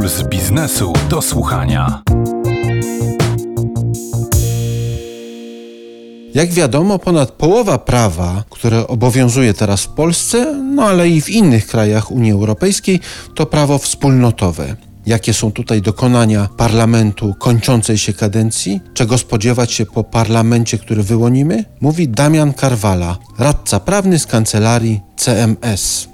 Puls biznesu do słuchania. Jak wiadomo, ponad połowa prawa, które obowiązuje teraz w Polsce, ale i w innych krajach Unii Europejskiej, to prawo wspólnotowe. Jakie są tutaj dokonania parlamentu kończącej się kadencji? Czego spodziewać się po parlamencie, który wyłonimy? Mówi Damian Karwala, radca prawny z kancelarii CMS.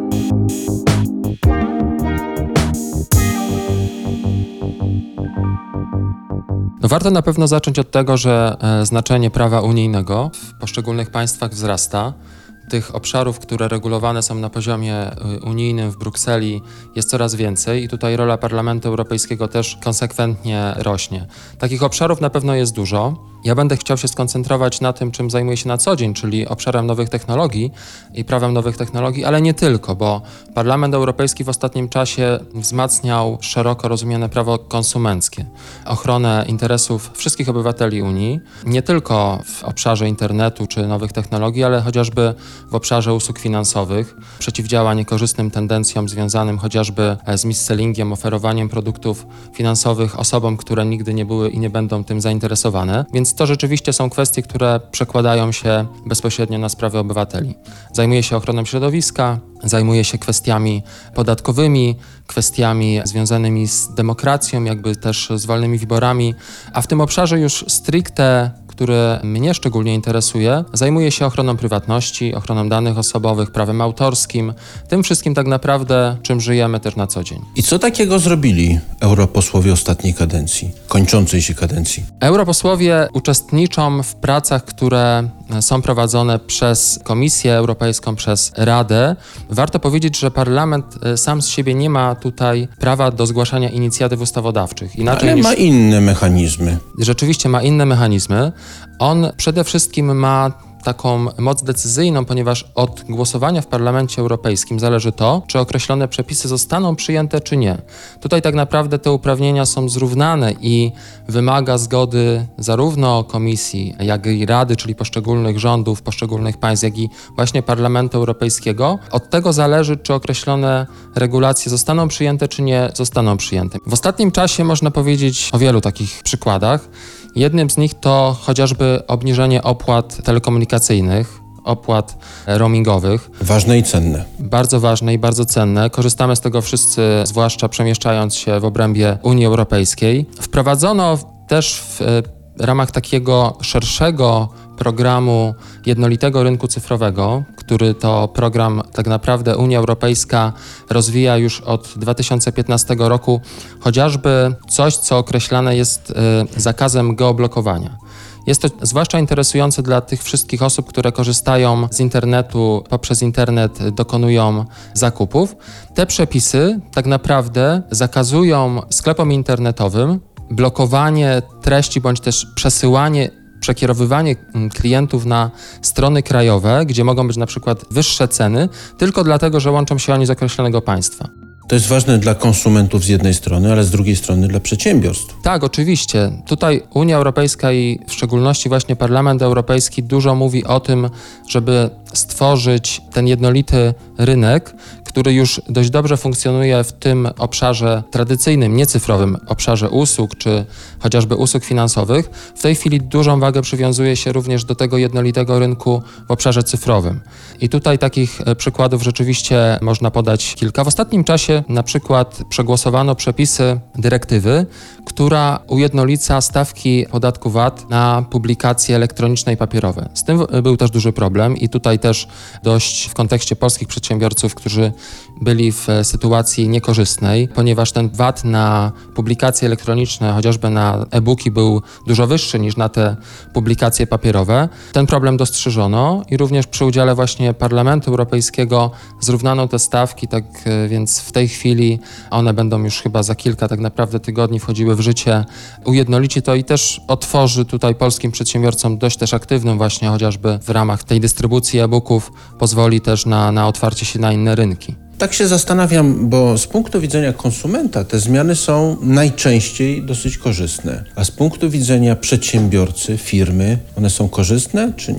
Warto na pewno zacząć od tego, że znaczenie prawa unijnego w poszczególnych państwach wzrasta. Tych obszarów, które regulowane są na poziomie unijnym w Brukseli, jest coraz więcej i tutaj rola Parlamentu Europejskiego też konsekwentnie rośnie. Takich obszarów na pewno jest dużo. Ja będę chciał się skoncentrować na tym, czym zajmuję się na co dzień, czyli obszarem nowych technologii i prawem nowych technologii, ale nie tylko, bo Parlament Europejski w ostatnim czasie wzmacniał szeroko rozumiane prawo konsumenckie, ochronę interesów wszystkich obywateli Unii, nie tylko w obszarze internetu czy nowych technologii, ale chociażby w obszarze usług finansowych, przeciwdziała niekorzystnym tendencjom związanym chociażby z mis-sellingiem, oferowaniem produktów finansowych osobom, które nigdy nie były i nie będą tym zainteresowane. Więc to rzeczywiście są kwestie, które przekładają się bezpośrednio na sprawy obywateli. Zajmuje się ochroną środowiska, zajmuje się kwestiami podatkowymi, kwestiami związanymi z demokracją, jakby też z wolnymi wyborami, a w tym obszarze już stricte, który mnie szczególnie interesuje, zajmuje się ochroną prywatności, ochroną danych osobowych, prawem autorskim, tym wszystkim tak naprawdę, czym żyjemy też na co dzień. I co takiego zrobili europosłowie ostatniej kadencji, kończącej się kadencji? Europosłowie uczestniczą w pracach, które są prowadzone przez Komisję Europejską, przez Radę. Warto powiedzieć, że Parlament sam z siebie nie ma tutaj prawa do zgłaszania inicjatyw ustawodawczych. Ale ma inne mechanizmy. Rzeczywiście ma inne mechanizmy. On przede wszystkim ma taką moc decyzyjną, ponieważ od głosowania w Parlamencie Europejskim zależy to, czy określone przepisy zostaną przyjęte, czy nie. Tutaj tak naprawdę te uprawnienia są zrównane i wymaga zgody zarówno Komisji, jak i Rady, czyli poszczególnych rządów, poszczególnych państw, jak i właśnie Parlamentu Europejskiego. Od tego zależy, czy określone regulacje zostaną przyjęte, czy nie zostaną przyjęte. W ostatnim czasie można powiedzieć o wielu takich przykładach. Jednym z nich to chociażby obniżenie opłat telekomunikacyjnych, opłat roamingowych. Ważne i cenne. Bardzo ważne i bardzo cenne. Korzystamy z tego wszyscy, zwłaszcza przemieszczając się w obrębie Unii Europejskiej. Wprowadzono też w ramach takiego szerszego programu jednolitego rynku cyfrowego, który to program tak naprawdę Unia Europejska rozwija już od 2015 roku, chociażby coś, co określane jest zakazem geoblokowania. Jest to zwłaszcza interesujące dla tych wszystkich osób, które korzystają z internetu, poprzez internet dokonują zakupów. Te przepisy tak naprawdę zakazują sklepom internetowym blokowanie treści bądź też przekierowywanie klientów na strony krajowe, gdzie mogą być na przykład wyższe ceny, tylko dlatego, że łączą się oni z określonego państwa. To jest ważne dla konsumentów z jednej strony, ale z drugiej strony dla przedsiębiorstw. Tak, oczywiście. Tutaj Unia Europejska i w szczególności właśnie Parlament Europejski dużo mówi o tym, żeby stworzyć ten jednolity rynek, który już dość dobrze funkcjonuje w tym obszarze tradycyjnym, niecyfrowym, obszarze usług czy chociażby usług finansowych. W tej chwili dużą wagę przywiązuje się również do tego jednolitego rynku w obszarze cyfrowym. I tutaj takich przykładów rzeczywiście można podać kilka. W ostatnim czasie na przykład przegłosowano przepisy dyrektywy, która ujednolica stawki podatku VAT na publikacje elektroniczne i papierowe. Z tym był też duży problem i tutaj też dość w kontekście polskich przedsiębiorców, którzy byli w sytuacji niekorzystnej, ponieważ ten VAT na publikacje elektroniczne, chociażby na e-booki, był dużo wyższy niż na te publikacje papierowe. Ten problem dostrzeżono i również przy udziale właśnie Parlamentu Europejskiego zrównano te stawki, tak więc w tej chwili one będą już chyba za kilka tak naprawdę tygodni wchodziły w życie. Ujednolici to i też otworzy tutaj polskim przedsiębiorcom dość też aktywnym właśnie chociażby w ramach tej dystrybucji e-booków, pozwoli też na otwarcie się na inne rynki. Tak się zastanawiam, bo z punktu widzenia konsumenta te zmiany są najczęściej dosyć korzystne, a z punktu widzenia przedsiębiorcy, firmy, one są korzystne czy nie?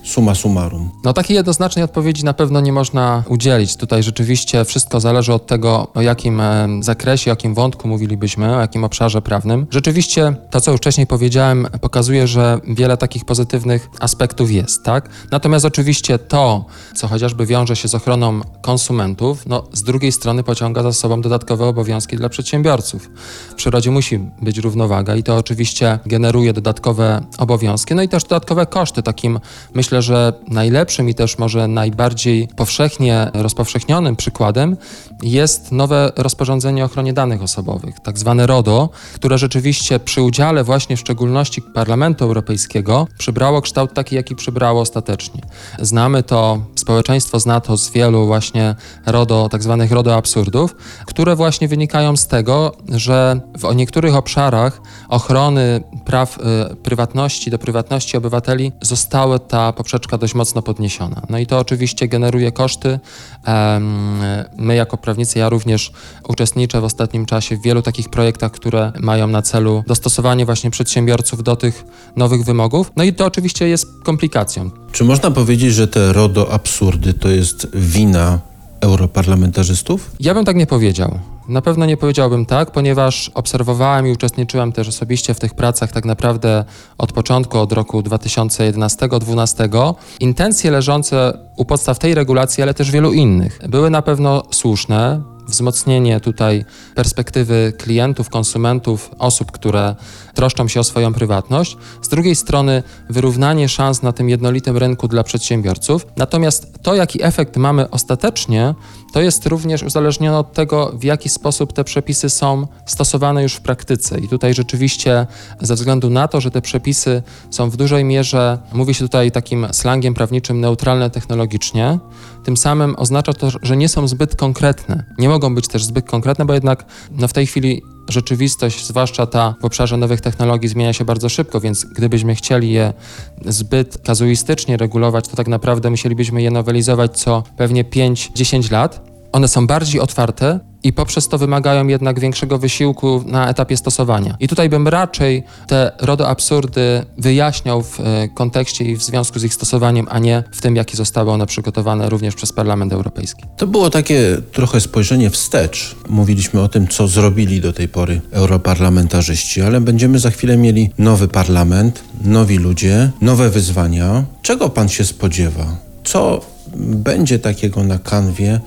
summa summarum? No takiej jednoznacznej odpowiedzi na pewno nie można udzielić. Tutaj rzeczywiście wszystko zależy od tego, o jakim zakresie, o jakim wątku mówilibyśmy, o jakim obszarze prawnym. Rzeczywiście to, co już wcześniej powiedziałem, pokazuje, że wiele takich pozytywnych aspektów jest, tak? Natomiast oczywiście to, co chociażby wiąże się z ochroną konsumentów, no z drugiej strony pociąga za sobą dodatkowe obowiązki dla przedsiębiorców. W przyrodzie musi być równowaga i to oczywiście generuje dodatkowe obowiązki, no i też dodatkowe koszty. Takim, myślę, że najlepszym i też może najbardziej powszechnie rozpowszechnionym przykładem jest nowe rozporządzenie o ochronie danych osobowych, tak zwane RODO, które rzeczywiście przy udziale właśnie w szczególności Parlamentu Europejskiego przybrało kształt taki, jaki przybrało ostatecznie. Znamy to, społeczeństwo zna to z wielu właśnie RODO, tak zwanych RODO absurdów, które właśnie wynikają z tego, że w niektórych obszarach ochrony praw prywatności, do prywatności obywateli została ta poprzeczka dość mocno podniesiona. No i to oczywiście generuje koszty. My jako prawnicy, ja również uczestniczę w ostatnim czasie w wielu takich projektach, które mają na celu dostosowanie właśnie przedsiębiorców do tych nowych wymogów. No i to oczywiście jest komplikacją. Czy można powiedzieć, że te RODO absurdy to jest wina europarlamentarzystów? Ja bym tak nie powiedział. Na pewno nie powiedziałbym tak, ponieważ obserwowałem i uczestniczyłem też osobiście w tych pracach tak naprawdę od początku, od roku 2011-2012. Intencje leżące u podstaw tej regulacji, ale też wielu innych, były na pewno słuszne. Wzmocnienie tutaj perspektywy klientów, konsumentów, osób, które troszczą się o swoją prywatność. Z drugiej strony wyrównanie szans na tym jednolitym rynku dla przedsiębiorców. Natomiast to, jaki efekt mamy ostatecznie, to jest również uzależnione od tego, w jaki sposób te przepisy są stosowane już w praktyce. I tutaj rzeczywiście ze względu na to, że te przepisy są w dużej mierze, mówi się tutaj takim slangiem prawniczym, neutralne technologicznie, tym samym oznacza to, że nie są zbyt konkretne. Nie mogą być też zbyt konkretne, bo jednak w tej chwili rzeczywistość, zwłaszcza ta w obszarze nowych technologii, zmienia się bardzo szybko, więc gdybyśmy chcieli je zbyt kazuistycznie regulować, to tak naprawdę musielibyśmy je nowelizować co pewnie 5-10 lat. One są bardziej otwarte i poprzez to wymagają jednak większego wysiłku na etapie stosowania. I tutaj bym raczej te RODO absurdy wyjaśniał w kontekście i w związku z ich stosowaniem, a nie w tym, jakie zostały one przygotowane również przez Parlament Europejski. To było takie trochę spojrzenie wstecz. Mówiliśmy o tym, co zrobili do tej pory europarlamentarzyści, ale będziemy za chwilę mieli nowy parlament, nowi ludzie, nowe wyzwania. Czego pan się spodziewa? Co będzie takiego na kanwie,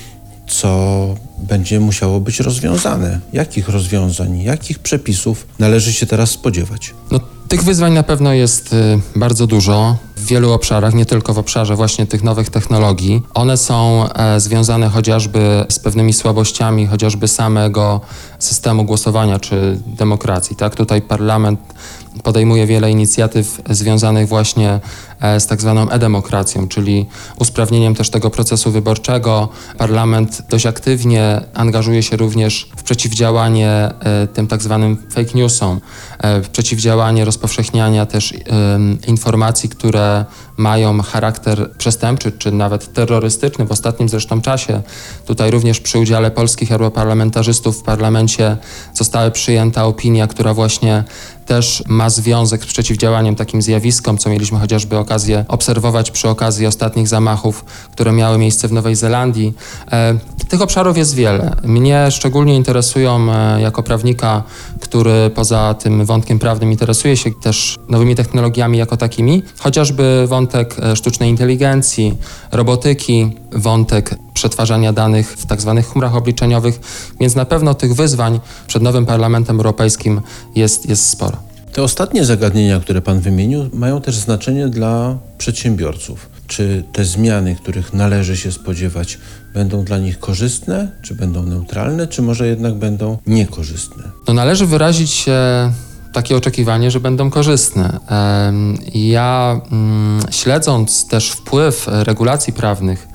co będzie musiało być rozwiązane? Jakich rozwiązań, jakich przepisów należy się teraz spodziewać? No, tych wyzwań na pewno jest bardzo dużo w wielu obszarach, nie tylko w obszarze właśnie tych nowych technologii. One są związane chociażby z pewnymi słabościami, chociażby samego systemu głosowania czy demokracji. Tak? Tutaj parlament podejmuje wiele inicjatyw związanych właśnie z tak zwaną e-demokracją, czyli usprawnieniem też tego procesu wyborczego. Parlament dość aktywnie angażuje się również w przeciwdziałanie tym tak zwanym fake newsom, w przeciwdziałanie rozpowszechniania też informacji, które mają charakter przestępczy czy nawet terrorystyczny. W ostatnim zresztą czasie tutaj również przy udziale polskich europarlamentarzystów w parlamencie została przyjęta opinia, która właśnie też ma związek z przeciwdziałaniem takim zjawiskom, co mieliśmy chociażby okazję obserwować przy okazji ostatnich zamachów, które miały miejsce w Nowej Zelandii. Tych obszarów jest wiele. Mnie szczególnie interesują jako prawnika, który poza tym wątkiem prawnym interesuje się też nowymi technologiami jako takimi, chociażby wątek sztucznej inteligencji, robotyki, wątek przetwarzania danych w tak zwanych chmurach obliczeniowych, więc na pewno tych wyzwań przed nowym Parlamentem Europejskim jest sporo. Te ostatnie zagadnienia, które pan wymienił, mają też znaczenie dla przedsiębiorców. Czy te zmiany, których należy się spodziewać, będą dla nich korzystne, czy będą neutralne, czy może jednak będą niekorzystne? No należy wyrazić takie oczekiwanie, że będą korzystne. Ja śledząc też wpływ regulacji prawnych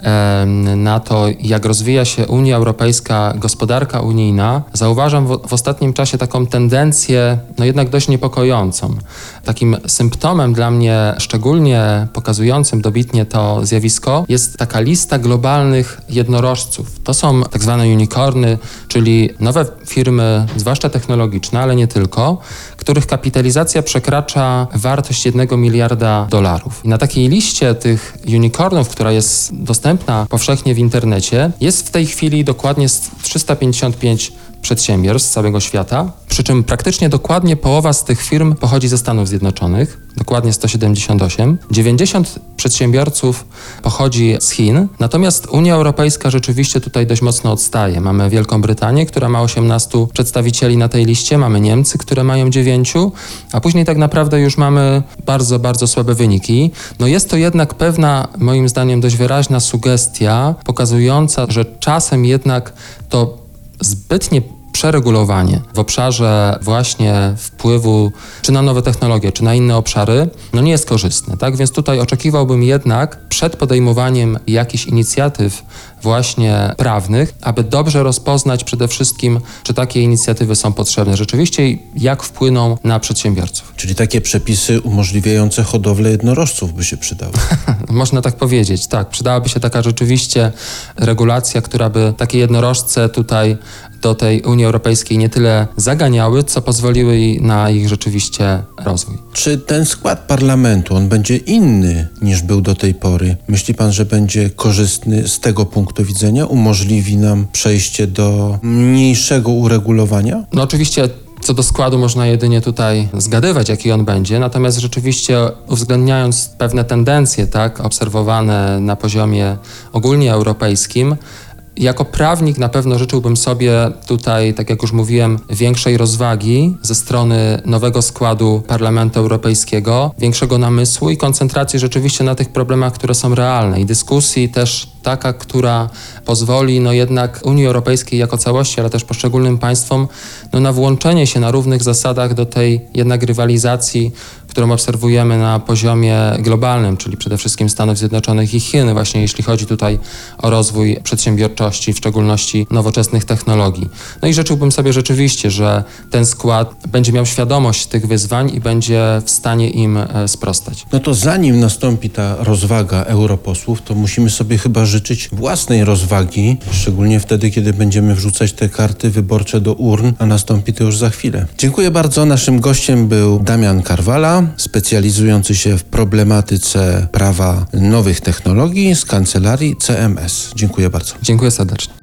na to, jak rozwija się Unia Europejska, gospodarka unijna, zauważam w ostatnim czasie taką tendencję, no jednak dość niepokojącą. Takim symptomem dla mnie szczególnie pokazującym dobitnie to zjawisko jest taka lista globalnych jednorożców. To są tak zwane unicorny, czyli nowe firmy, zwłaszcza technologiczne, ale nie tylko, których kapitalizacja przekracza wartość $1 miliarda. I na takiej liście tych unicornów, która jest dostępna powszechnie w internecie, jest w tej chwili dokładnie 355 przedsiębiorstw z całego świata, przy czym praktycznie dokładnie połowa z tych firm pochodzi ze Stanów Zjednoczonych, dokładnie 178. 90 przedsiębiorców pochodzi z Chin, natomiast Unia Europejska rzeczywiście tutaj dość mocno odstaje. Mamy Wielką Brytanię, która ma 18 przedstawicieli na tej liście, mamy Niemcy, które mają 9, a później tak naprawdę już mamy bardzo, bardzo słabe wyniki. No jest to jednak pewna, moim zdaniem, dość wyraźna sugestia pokazująca, że czasem jednak to zbytnie przeregulowanie w obszarze właśnie wpływu czy na nowe technologie, czy na inne obszary, no nie jest korzystne, tak? Więc tutaj oczekiwałbym jednak przed podejmowaniem jakichś inicjatyw właśnie prawnych, aby dobrze rozpoznać przede wszystkim, czy takie inicjatywy są potrzebne rzeczywiście i jak wpłyną na przedsiębiorców. Czyli takie przepisy umożliwiające hodowlę jednorożców by się przydały. Można tak powiedzieć, tak. Przydałaby się taka rzeczywiście regulacja, która by takie jednorożce tutaj do tej Unii Europejskiej nie tyle zaganiały, co pozwoliły na ich rzeczywiście rozwój. Czy ten skład parlamentu, on będzie inny niż był do tej pory? Myśli pan, że będzie korzystny z tego punktu widzenia? Umożliwi nam przejście do mniejszego uregulowania? No oczywiście co do składu można jedynie tutaj zgadywać, jaki on będzie, natomiast rzeczywiście uwzględniając pewne tendencje, tak, obserwowane na poziomie ogólnie europejskim, jako prawnik na pewno życzyłbym sobie tutaj, tak jak już mówiłem, większej rozwagi ze strony nowego składu Parlamentu Europejskiego, większego namysłu i koncentracji rzeczywiście na tych problemach, które są realne i dyskusji też taka, która pozwoli no jednak Unii Europejskiej jako całości, ale też poszczególnym państwom no na włączenie się na równych zasadach do tej jednak rywalizacji, którą obserwujemy na poziomie globalnym, czyli przede wszystkim Stanów Zjednoczonych i Chin, właśnie jeśli chodzi tutaj o rozwój przedsiębiorczości, w szczególności nowoczesnych technologii. No i życzyłbym sobie rzeczywiście, że ten skład będzie miał świadomość tych wyzwań i będzie w stanie im sprostać. No to zanim nastąpi ta rozwaga europosłów, to musimy sobie chyba życzyć własnej rozwagi, szczególnie wtedy, kiedy będziemy wrzucać te karty wyborcze do urn, a nastąpi to już za chwilę. Dziękuję bardzo. Naszym gościem był Damian Karwala, specjalizujący się w problematyce prawa nowych technologii z kancelarii CMS. Dziękuję bardzo. Dziękuję serdecznie.